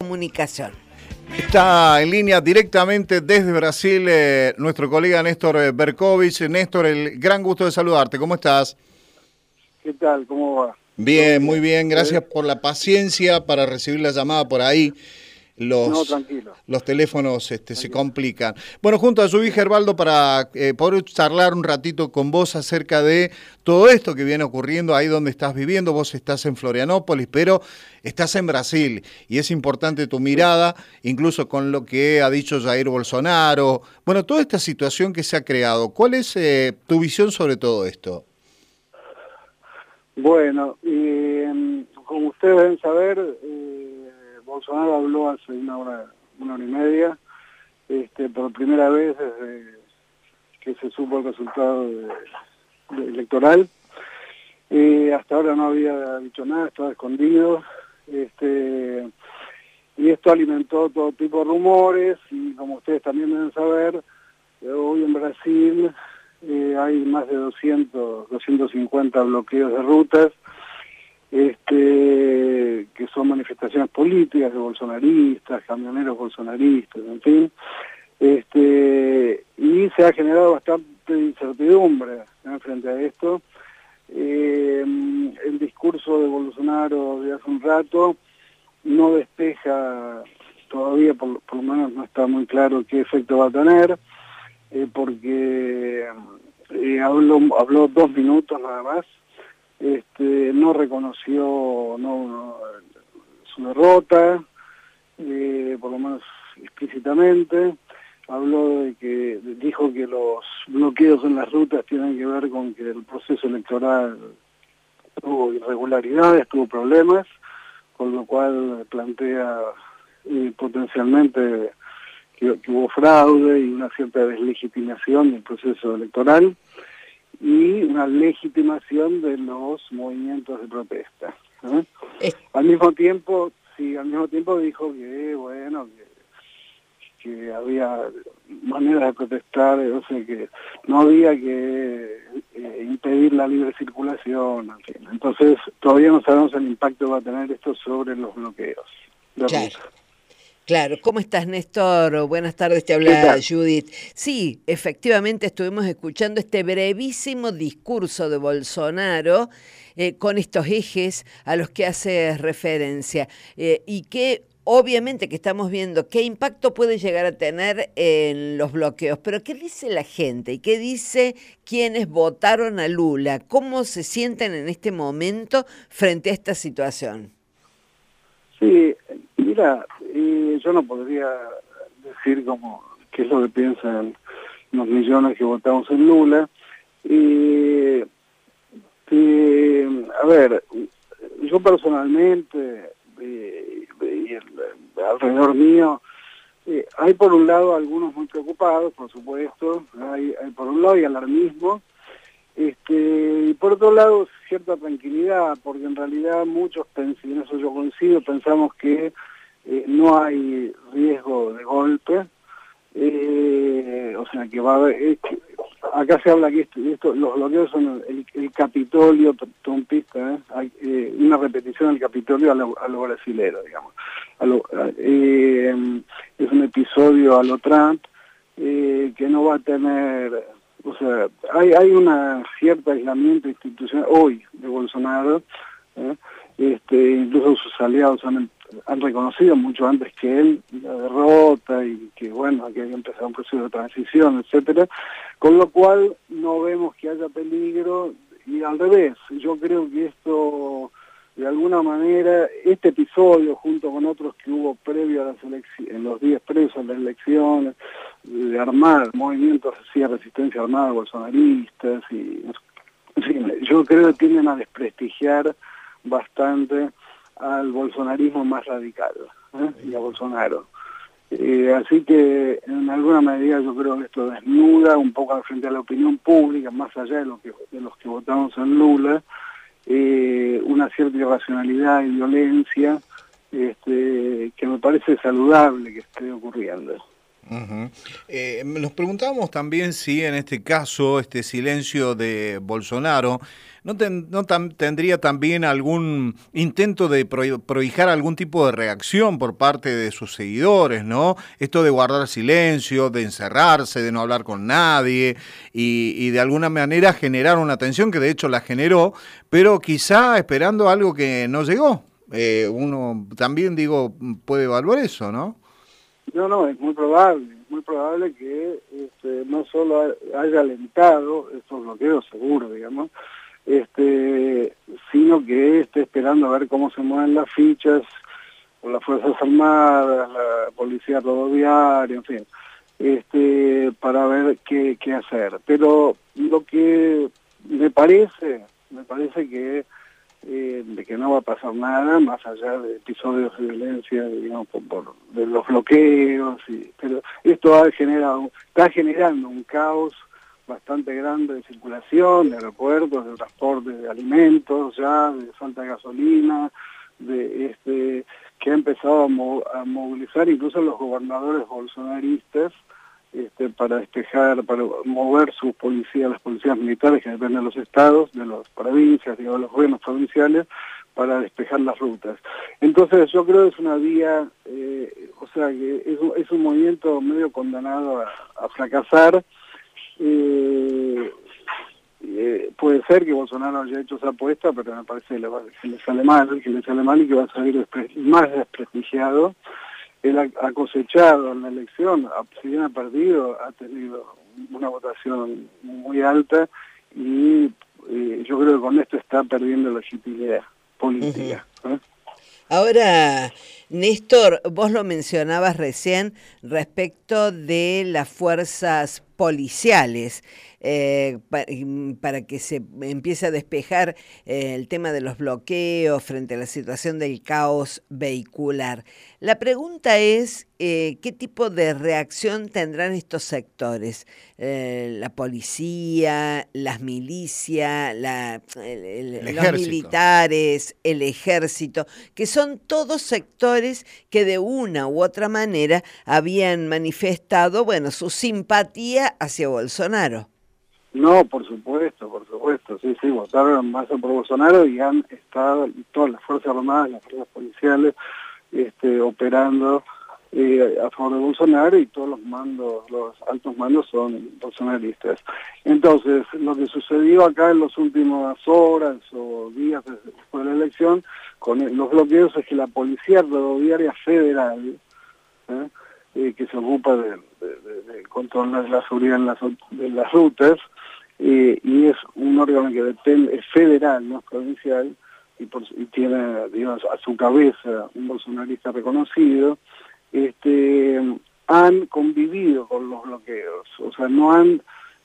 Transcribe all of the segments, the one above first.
comunicación. Está en línea directamente desde Brasil nuestro colega Néstor Berkovich. Néstor, el gran gusto de saludarte. ¿Cómo estás? ¿Qué tal? ¿Cómo va? Bien, muy bien. Gracias por la paciencia para recibir la llamada por ahí. No, tranquilo. Los teléfonos se complican. Bueno, junto a Yubi Gerbaldo para poder charlar un ratito con vos acerca de todo esto que viene ocurriendo ahí donde estás viviendo. Vos estás en Florianópolis, pero estás en Brasil y es importante tu mirada, incluso con lo que ha dicho Jair Bolsonaro. Bueno, toda esta situación que se ha creado. ¿Cuál es tu visión sobre todo esto? Bueno, como ustedes deben saber, Bolsonaro habló hace una hora y media, por primera vez desde que se supo el resultado electoral. Hasta ahora no había dicho nada, estaba escondido. Y esto alimentó todo tipo de rumores y como ustedes también deben saber, hoy en Brasil hay más de 250 bloqueos de rutas, que son manifestaciones políticas de bolsonaristas, camioneros bolsonaristas, en fin, y se ha generado bastante incertidumbre frente a esto. El discurso de Bolsonaro de hace un rato no despeja todavía, por lo menos no está muy claro qué efecto va a tener, porque habló 2 minutos nada más. No reconoció su derrota, por lo menos explícitamente. Dijo que los bloqueos en las rutas tienen que ver con que el proceso electoral tuvo irregularidades, tuvo problemas, con lo cual plantea potencialmente que hubo fraude y una cierta deslegitimación del proceso electoral y una legitimación de los movimientos de protesta. Al mismo tiempo dijo que, bueno, que había maneras de protestar, o sea, que no había que impedir la libre circulación, en fin. Entonces, todavía no sabemos el impacto que va a tener esto sobre los bloqueos. Claro, ¿cómo estás, Néstor? Buenas tardes, te habla Judith. Sí, efectivamente estuvimos escuchando este brevísimo discurso de Bolsonaro con estos ejes a los que hace referencia y que obviamente que estamos viendo qué impacto puede llegar a tener en los bloqueos, pero ¿qué dice la gente y qué dice quienes votaron a Lula? ¿Cómo se sienten en este momento frente a esta situación? Sí, mira, yo no podría decir qué es lo que piensan los millones que votamos en Lula. A ver, yo personalmente y alrededor mío, hay por un lado algunos muy preocupados, por supuesto, hay por un lado y alarmismo, y por otro lado cierta tranquilidad, porque en realidad muchos, y en eso yo coincido, pensamos que no hay riesgo de golpe, o sea que va a haber, acá se habla que los bloqueos son el Capitolio trumpista, hay una repetición del Capitolio a lo brasilero, digamos. Es un episodio a lo Trump que no va a tener, o sea, hay una cierta aislamiento institucional hoy de Bolsonaro, incluso sus aliados han reconocido mucho antes que él la derrota y que bueno, que había empezado un proceso de transición, etcétera, con lo cual no vemos que haya peligro y al revés, yo creo que esto de alguna manera, este episodio junto con otros que hubo previo a las elecciones, en los días previos a las elecciones, de armar movimientos así de resistencia armada bolsonaristas y en fin, yo creo que tienden a desprestigiar bastante al bolsonarismo más radical y a Bolsonaro. Así que en alguna medida yo creo que esto desnuda un poco frente a la opinión pública, más allá de los que votamos en Lula, una cierta irracionalidad y violencia que me parece saludable que esté ocurriendo. Ujú. Nos preguntábamos también si en este caso, este silencio de Bolsonaro, ¿tendría también algún intento de prohijar algún tipo de reacción por parte de sus seguidores, ¿no? Esto de guardar silencio, de encerrarse, de no hablar con nadie y de alguna manera generar una tensión que de hecho la generó, pero quizá esperando algo que no llegó. Uno también, digo, puede evaluar eso, ¿no? No, es muy probable que no solo haya alentado estos bloqueos, seguro, digamos, sino que esté esperando a ver cómo se mueven las fichas con las Fuerzas Armadas, la Policía Rodoviaria, en fin, para ver qué hacer. Pero lo que me parece que de que no va a pasar nada más allá de episodios de violencia, digamos, de los bloqueos, pero esto está generando un caos bastante grande de circulación, de aeropuertos, de transporte de alimentos, ya de falta de gasolina, que ha empezado a movilizar incluso a los gobernadores bolsonaristas para despejar, para mover sus policías, las policías militares que dependen de los estados, de las provincias, digamos, los gobiernos provinciales, para despejar las rutas. Entonces yo creo que es una vía, o sea, que es un movimiento medio condenado a fracasar. Puede ser que Bolsonaro haya hecho esa apuesta, pero me parece que le sale mal y que va a salir más desprestigiado. Él ha cosechado en la elección, si bien ha perdido, ha tenido una votación muy alta y yo creo que con esto está perdiendo legitimidad política. Uh-huh. Ahora, Néstor, vos lo mencionabas recién respecto de las fuerzas policiales, para que se empiece a despejar el tema de los bloqueos frente a la situación del caos vehicular. La pregunta es, ¿qué tipo de reacción tendrán estos sectores? La policía, las milicias, los militares, el ejército, que son todos sectores que de una u otra manera habían manifestado, bueno, su simpatía hacia Bolsonaro. No, por supuesto, sí, votaron en masa por Bolsonaro y han estado todas las Fuerzas Armadas, las fuerzas policiales, operando a favor de Bolsonaro, y todos los altos mandos son bolsonaristas. Entonces, lo que sucedió acá en las últimas horas o días después de la elección con los bloqueos es que la Policía Rodoviaria Federal, que se ocupa de controlar la seguridad de las rutas, y es un órgano que depende, es federal, no es provincial, y tiene, digamos, a su cabeza un bolsonarista reconocido, han convivido con los bloqueos, o sea, no han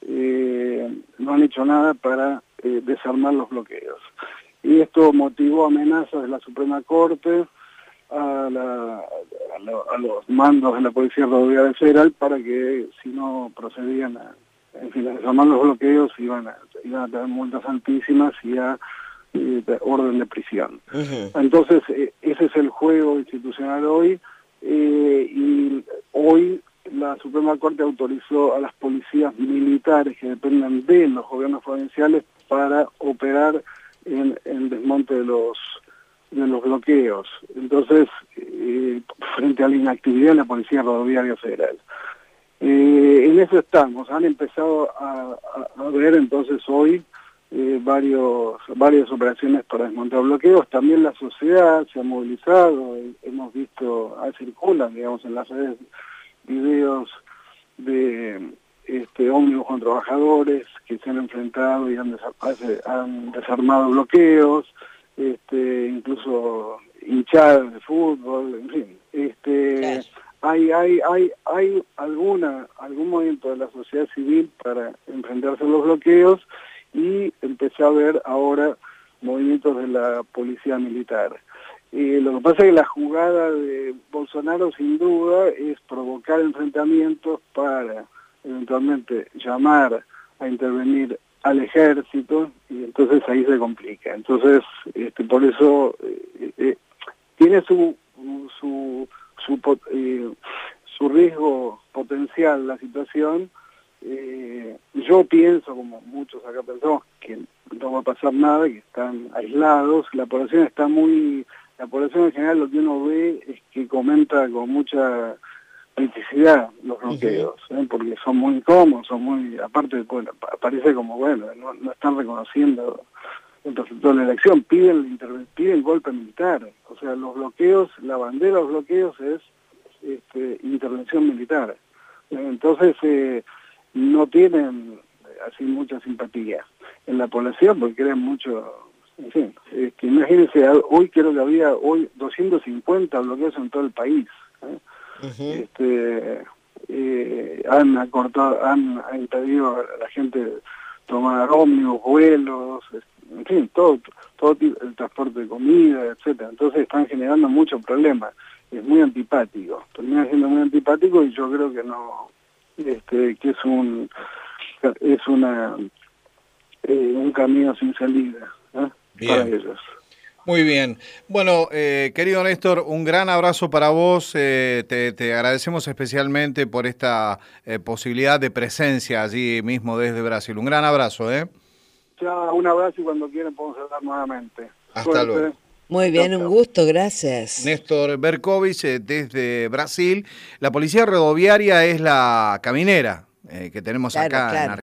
hecho nada para desarmar los bloqueos. Y esto motivó amenazas de la Suprema Corte a los mandos de la Policía Rodoviaria Federal para que, si no procedían a desarmar los bloqueos, iban a tener multas altísimas y a orden de prisión. Uh-huh. Entonces, ese es el juego institucional hoy, y hoy la Suprema Corte autorizó a las policías militares que dependen de los gobiernos provinciales para operar en el desmonte de los bloqueos. Entonces, frente a la inactividad de la Policía Rodoviaria Federal. En eso estamos. Han empezado a ver entonces hoy varias operaciones para desmontar bloqueos. También la sociedad se ha movilizado. Hemos visto, circulan, digamos, en las redes videos de ómnibus con trabajadores que se han enfrentado y han desarmado bloqueos, incluso hinchadas de fútbol, en fin. Claro. Hay algún movimiento de la sociedad civil para enfrentarse a los bloqueos, y empecé a ver ahora movimientos de la policía militar. Lo que pasa es que la jugada de Bolsonaro, sin duda, es provocar enfrentamientos para eventualmente llamar a intervenir al ejército, y entonces ahí se complica. Entonces, por eso tiene su su riesgo potencial la situación. Yo pienso, como muchos acá pensamos, que no va a pasar nada, que están aislados. La población en general lo que uno ve es que comenta con mucha criticidad los bloqueos, porque son muy incómodos, aparte, bueno, parece como, bueno, no están reconociendo el resultado de la elección, piden golpe militar. O sea, los bloqueos, la bandera de los bloqueos es intervención militar. Entonces, no tienen así mucha simpatía en la población porque creen mucho, en fin, que imagínense, hoy creo que había 250 bloqueos en todo el país. Han impedido a la gente tomar ómnibus, vuelos, en fin, todo tipo, el transporte de comida, etcétera. Entonces están generando muchos problemas. Es muy antipático, termina siendo muy antipático y yo creo que no, que es un camino sin salida para ellos. Muy bien. Bueno, querido Néstor, un gran abrazo para vos. Te agradecemos especialmente por esta posibilidad de presencia allí mismo desde Brasil. Un gran abrazo, Chao, un abrazo y cuando quieran podemos hablar nuevamente. Hasta luego. Muy bien, un gusto, gracias. Néstor Berkovich, desde Brasil. La policía rodoviaria es la caminera que tenemos acá en Argentina.